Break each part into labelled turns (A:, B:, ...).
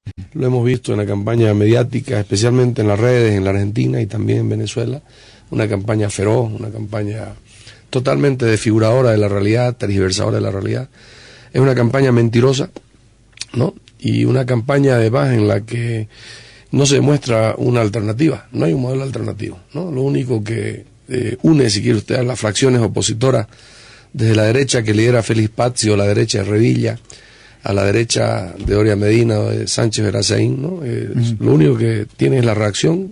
A: Lo hemos visto en la campaña mediática, especialmente en las redes, en la Argentina y también en Venezuela. Una campaña feroz, una campaña totalmente desfiguradora de la realidad, tergiversadora de la realidad. Es una campaña mentirosa, ¿no? Y una campaña además en la que no se muestra una alternativa, no hay un modelo alternativo, ¿no? Lo único que une, si quiere usted, a las fracciones opositoras, desde la derecha que lidera Félix Pazzi o la derecha de Revilla, a la derecha de Oria Medina o de Sánchez Verazaín, ¿no? Lo único que tiene es la reacción,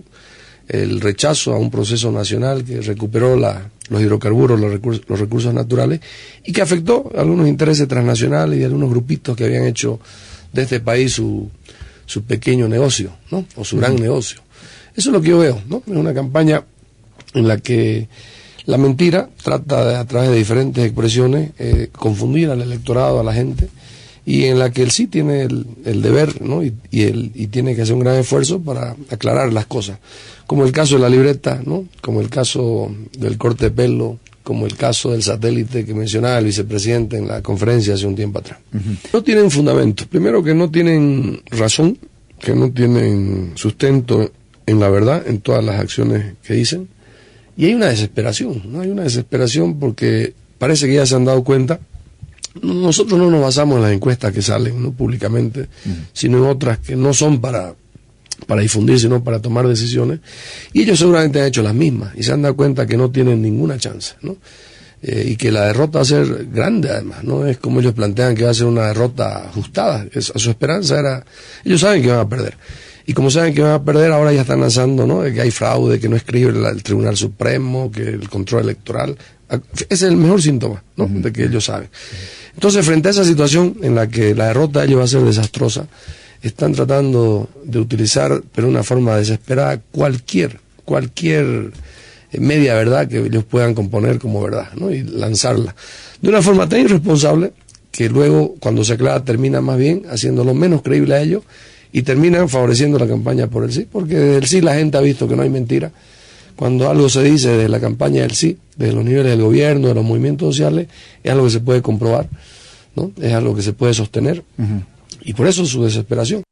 A: el rechazo a un proceso nacional que recuperó los hidrocarburos, los recursos naturales, y que afectó a algunos intereses transnacionales y a algunos grupitos que habían hecho de este país su pequeño negocio, ¿no? O su gran negocio. Eso es lo que yo veo, ¿no? Es una campaña en la que la mentira trata a través de diferentes expresiones confundir al electorado, a la gente, y en la que él sí tiene el deber, ¿no? y tiene que hacer un gran esfuerzo para aclarar las cosas, como el caso de la libreta, ¿no? Como el caso del corte de pelo, como el caso del satélite que mencionaba el vicepresidente en la conferencia hace un tiempo atrás. No tienen fundamento, primero que no tienen razón, que no tienen sustento en la verdad, en todas las acciones que dicen, y hay una desesperación, ¿no? Hay una desesperación porque parece que ya se han dado cuenta. Nosotros no nos basamos en las encuestas que salen, ¿no? Públicamente, sino en otras que no son para difundir, sino para tomar decisiones, y ellos seguramente han hecho las mismas y se han dado cuenta que no tienen ninguna chance, ¿no? Y que la derrota va a ser grande además, no es como ellos plantean que va a ser una derrota ajustada. A su esperanza era, ellos saben que van a perder, y como saben que van a perder, ahora ya están lanzando, ¿no? Que hay fraude, que no escribe el Tribunal Supremo, que el control electoral. Ese es el mejor síntoma, ¿no? De que ellos saben. Entonces, frente a esa situación en la que la derrota de ellos va a ser desastrosa, están tratando de utilizar, pero de una forma desesperada, cualquier media verdad que ellos puedan componer como verdad, ¿no? Y lanzarla de una forma tan irresponsable que luego, cuando se aclara, termina más bien haciéndolo menos creíble a ellos y terminan favoreciendo la campaña por el sí, porque del sí la gente ha visto que no hay mentira. Cuando algo se dice de la campaña del sí, de los niveles del gobierno, de los movimientos sociales, es algo que se puede comprobar, ¿no? Es algo que se puede sostener. Y por eso su desesperación.